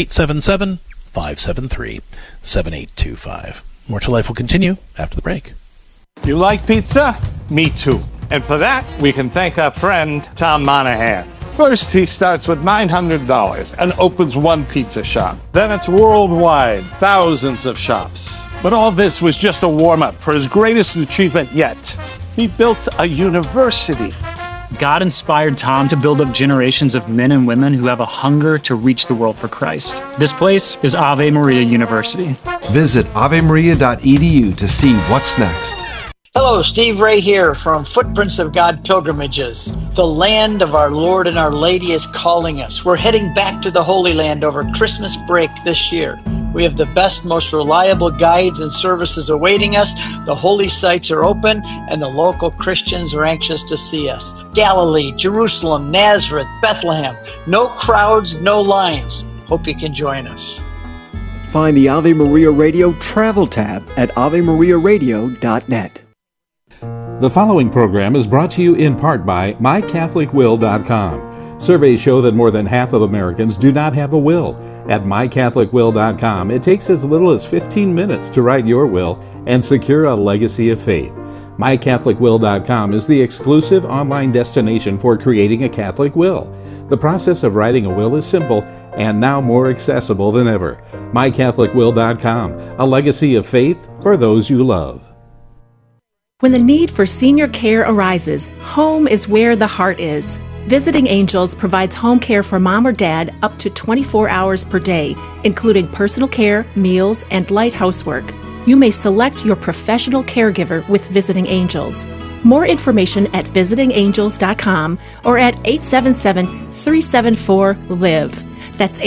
877-573-7825. More to Life will continue after the break. You like pizza? Me too. And for that, we can thank our friend, Tom Monahan. First, he starts with $900 and opens one pizza shop. Then it's worldwide, thousands of shops. But all this was just a warm-up for his greatest achievement yet. He built a university. God inspired Tom to build up generations of men and women who have a hunger to reach the world for Christ. This place is Ave Maria University. Visit avemaria.edu to see what's next. Hello, Steve Ray here from Footprints of God Pilgrimages. The land of our Lord and Our Lady is calling us. We're heading back to the Holy Land over Christmas break this year. We have the best, most reliable guides and services awaiting us. The holy sites are open, and the local Christians are anxious to see us. Galilee, Jerusalem, Nazareth, Bethlehem. No crowds, no lines. Hope you can join us. Find the Ave Maria Radio travel tab at AveMariaRadio.net. The following program is brought to you in part by MyCatholicWill.com. Surveys show that more than half of Americans do not have a will. At MyCatholicWill.com, it takes as little as 15 minutes to write your will and secure a legacy of faith. MyCatholicWill.com is the exclusive online destination for creating a Catholic will. The process of writing a will is simple and now more accessible than ever. MyCatholicWill.com, a legacy of faith for those you love. When the need for senior care arises, home is where the heart is. Visiting Angels provides home care for mom or dad up to 24 hours per day, including personal care, meals, and light housework. You may select your professional caregiver with Visiting Angels. More information at visitingangels.com or at 877-374-LIVE. That's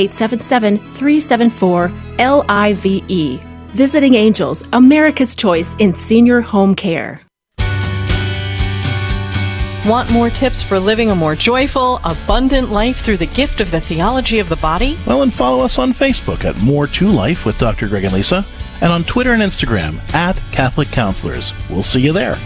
877-374-LIVE. Visiting Angels, America's choice in senior home care. Want more tips for living a more joyful, abundant life through the gift of the theology of the body? Well, and follow us on Facebook at More to Life with Dr. Greg and Lisa, and on Twitter and Instagram at Catholic Counselors. We'll see you there.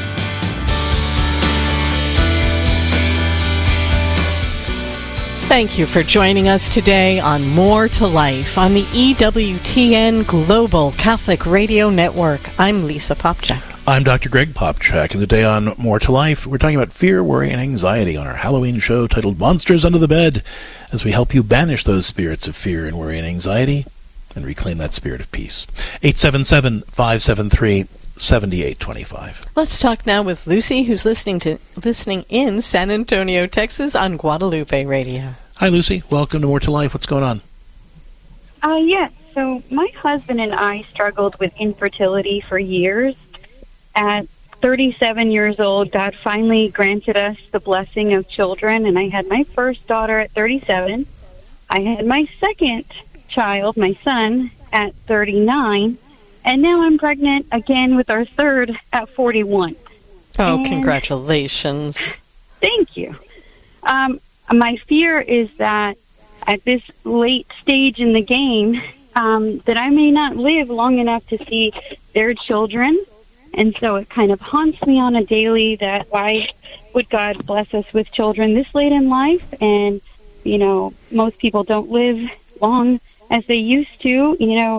Thank you for joining us today on More to Life on the EWTN Global Catholic Radio Network. I'm Lisa Popchak. I'm Dr. Greg Popchak, and today on More to Life, we're talking about fear, worry, and anxiety on our Halloween show titled Monsters Under the Bed, as we help you banish those spirits of fear and worry and anxiety and reclaim that spirit of peace. 877-573-7825. Let's talk now with Lucy, who's listening in San Antonio, Texas on Guadalupe Radio. Hi, Lucy. Welcome to More to Life. What's going on? Yes. So my husband and I struggled with infertility for years. At 37 years old, God finally granted us the blessing of children, and I had my first daughter at 37. I had my second child, my son, at 39. And now I'm pregnant again with our third at 41. Oh, and congratulations. Thank you. My fear is that at this late stage in the game, that I may not live long enough to see their children. And so it kind of haunts me on a daily that why would God bless us with children this late in life? And, you know, most people don't live long as they used to,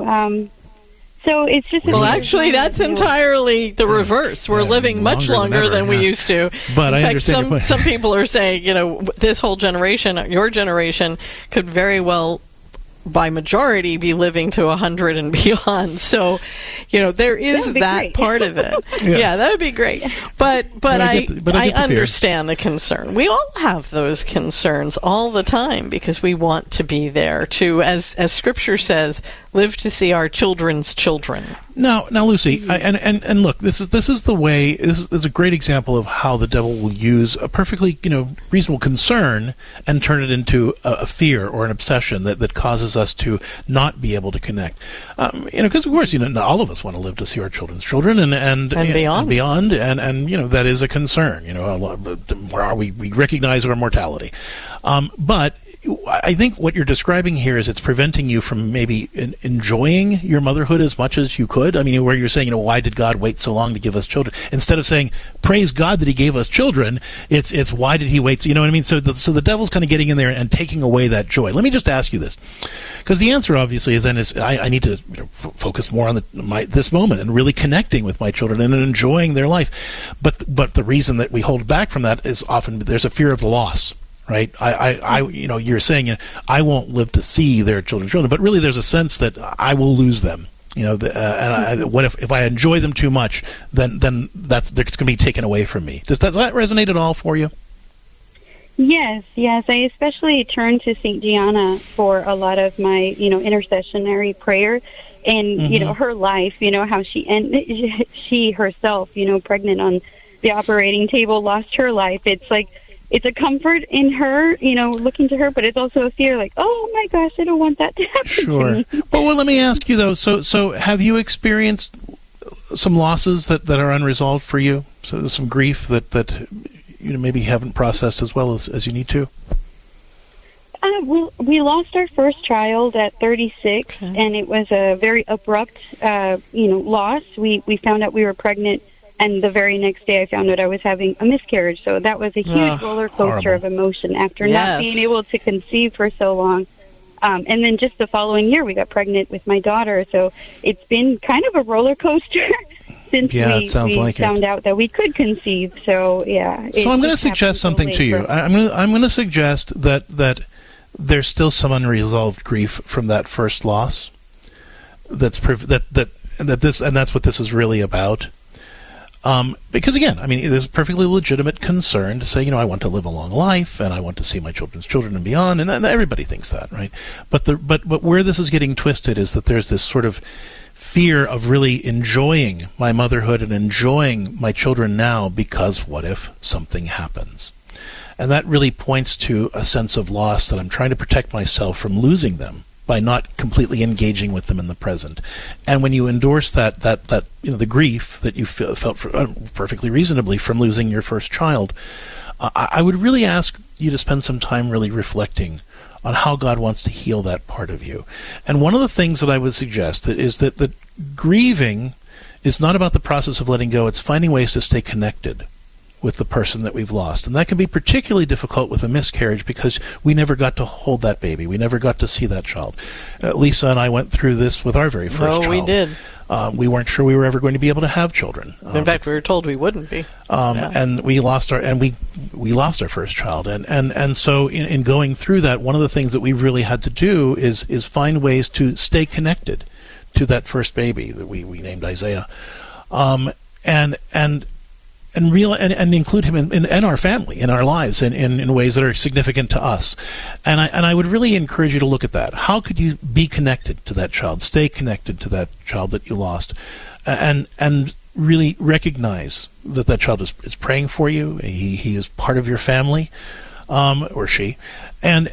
so it's just... Well, actually, that's entirely the reverse. We're living much longer than we used to. But in I understand your point. Some people are saying, this whole generation, your generation, could very well, by majority, be living to 100 and beyond. So, there is that part of it. Yeah, that would be great. But I understand the concern. We all have those concerns all the time because we want to be there to, as Scripture says, live to see our children's children. Now, Lucy, and look, this is the way. This is a great example of how the devil will use a perfectly reasonable concern and turn it into a fear or an obsession that causes us to not be able to connect. Because of course, not all of us want to live to see our children's children and beyond, and that is a concern. We recognize our mortality, but I think what you're describing here is it's preventing you from maybe enjoying your motherhood as much as you could. I mean, where you're saying, why did God wait so long to give us children? Instead of saying, praise God that He gave us children, it's why did He wait? So, you know what I mean? So the devil's kind of getting in there and taking away that joy. Let me just ask you this, because the answer obviously is I need to focus more on this moment and really connecting with my children and enjoying their life. But the reason that we hold back from that is often there's a fear of the loss. Right, you're saying I won't live to see their children, but really there's a sense that I will lose them. What if I enjoy them too much, then that's going to be taken away from me. Does that resonate at all for you? Yes. I especially turn to St. Gianna for a lot of my, intercessionary prayer. And, her life, how she herself, pregnant on the operating table, lost her life. It's like, it's a comfort in her, looking to her, but it's also a fear like, oh my gosh, I don't want that to happen Sure. to me. Well, let me ask you though, so have you experienced some losses that are unresolved for you? So some grief that maybe haven't processed as well as you need to? We lost our first child at 36, and it was a very abrupt, loss. We found out we were pregnant, and the very next day I found out I was having a miscarriage. So that was a huge roller coaster of emotion after not being able to conceive for so long. And then just the following year, we got pregnant with my daughter. So it's been kind of a roller coaster since we found out that we could conceive. So, yeah. So I'm going to suggest something to you. I'm going to suggest that there's still some unresolved grief from that first loss. That's what this is really about. Because again, I mean, there's a perfectly legitimate concern to say, I want to live a long life and I want to see my children's children and beyond, and everybody thinks that, right? But where this is getting twisted is that there's this sort of fear of really enjoying my motherhood and enjoying my children now, because what if something happens? And that really points to a sense of loss that I'm trying to protect myself from losing them by not completely engaging with them in the present. And when you endorse that the grief that you felt perfectly reasonably from losing your first child, I would really ask you to spend some time really reflecting on how God wants to heal that part of you. And one of the things that I would suggest is that grieving is not about the process of letting go, it's finding ways to stay connected with the person that we've lost. And that can be particularly difficult with a miscarriage because we never got to hold that baby. We never got to see that child. Lisa and I went through this with our very first child. We did. We weren't sure we were ever going to be able to have children. In fact, we were told we wouldn't be. And we lost we lost our first child. And so in going through that, one of the things that we really had to do is find ways to stay connected to that first baby that we named Isaiah. And include him in our family, in our lives, in ways that are significant to us. And I would really encourage you to look at that. How could you be connected to that child, stay connected to that child that you lost, and really recognize that child is praying for you. He is part of your family, or she, and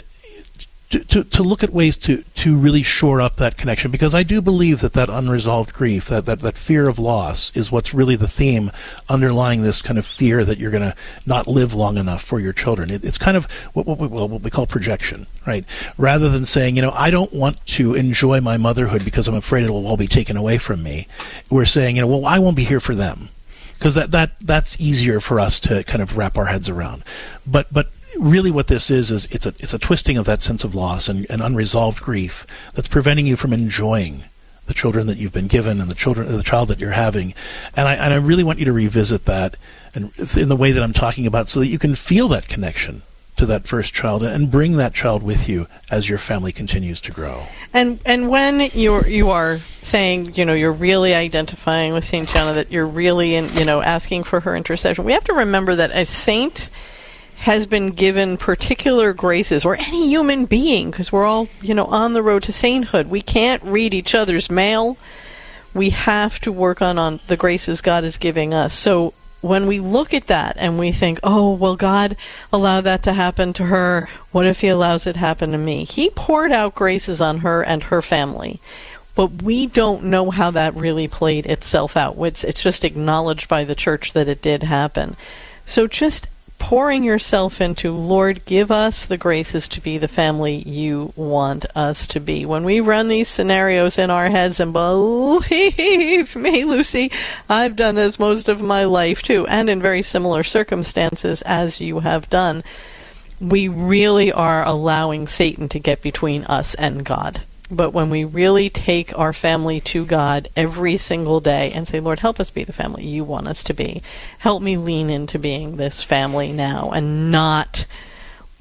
to look at ways to really shore up that connection, because I do believe that unresolved grief, that fear of loss, is what's really the theme underlying this kind of fear that you're going to not live long enough for your children. It's kind of what we call projection, right? Rather than saying, I don't want to enjoy my motherhood because I'm afraid it will all be taken away from me, we're saying, well, I won't be here for them, because that's easier for us to kind of wrap our heads around. But really what this is it's a twisting of that sense of loss and unresolved grief that's preventing you from enjoying the children that you've been given and the child that you're having. And I really want you to revisit that and in the way that I'm talking about, so that you can feel that connection to that first child and bring that child with you as your family continues to grow. And when you are saying, you're really identifying with St. Gianna, that you're really asking for her intercession, we have to remember that a saint has been given particular graces, or any human being, because we're all, on the road to sainthood. We can't read each other's mail. We have to work on the graces God is giving us. So when we look at that and we think, oh, well, God allowed that to happen to her, what if he allows it to happen to me? He poured out graces on her and her family. But we don't know how that really played itself out. It's just acknowledged by the church that it did happen. So just pouring yourself into, Lord, give us the graces to be the family you want us to be. When we run these scenarios in our heads, and believe me, Lucy, I've done this most of my life too, and in very similar circumstances as you have done, we really are allowing Satan to get between us and God. But when we really take our family to God every single day and say, Lord, help us be the family you want us to be. Help me lean into being this family now and not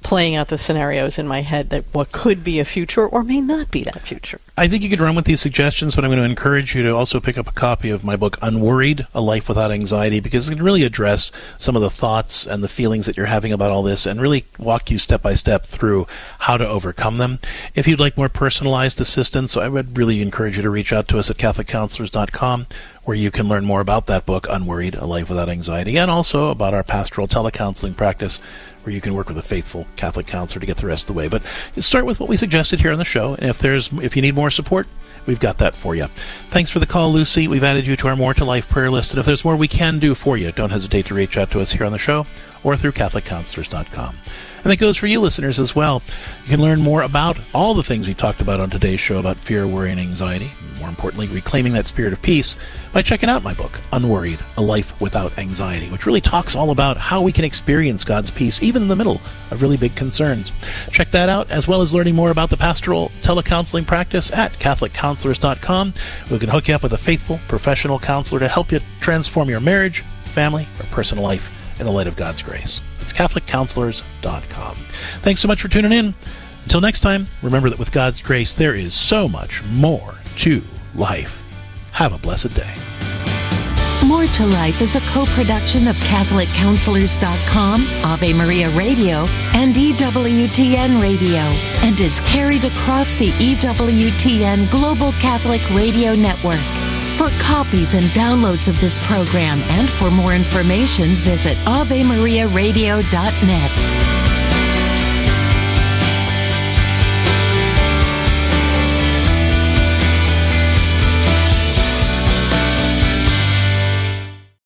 playing out the scenarios in my head that what could be a future or may not be that future. I think you could run with these suggestions, but I'm going to encourage you to also pick up a copy of my book, Unworried, A Life Without Anxiety, because it can really address some of the thoughts and the feelings that you're having about all this and really walk you step by step through how to overcome them. If you'd like more personalized assistance, I would really encourage you to reach out to us at CatholicCounselors.com, where you can learn more about that book, Unworried, A Life Without Anxiety, and also about our pastoral telecounseling practice, where you can work with a faithful Catholic counselor to get the rest of the way. But start with what we suggested here on the show, and if you need more support, we've got that for you. Thanks for the call, Lucy. We've added you to our More to Life prayer list, and if there's more we can do for you, don't hesitate to reach out to us here on the show or through CatholicCounselors.com. And that goes for you listeners as well. You can learn more about all the things we've talked about on today's show about fear, worry, and anxiety. More importantly, reclaiming that spirit of peace by checking out my book, Unworried, A Life Without Anxiety, which really talks all about how we can experience God's peace even in the middle of really big concerns. Check that out, as well as learning more about the pastoral telecounseling practice at CatholicCounselors.com. We can hook you up with a faithful, professional counselor to help you transform your marriage, family, or personal life in the light of God's grace. It's CatholicCounselors.com. Thanks so much for tuning in. Until next time, remember that with God's grace, there is so much more to life. Have a blessed day. More to Life is a co-production of CatholicCounselors.com, Ave Maria Radio, and EWTN Radio, and is carried across the EWTN Global Catholic Radio Network. For copies and downloads of this program and for more information, visit AveMariaRadio.net.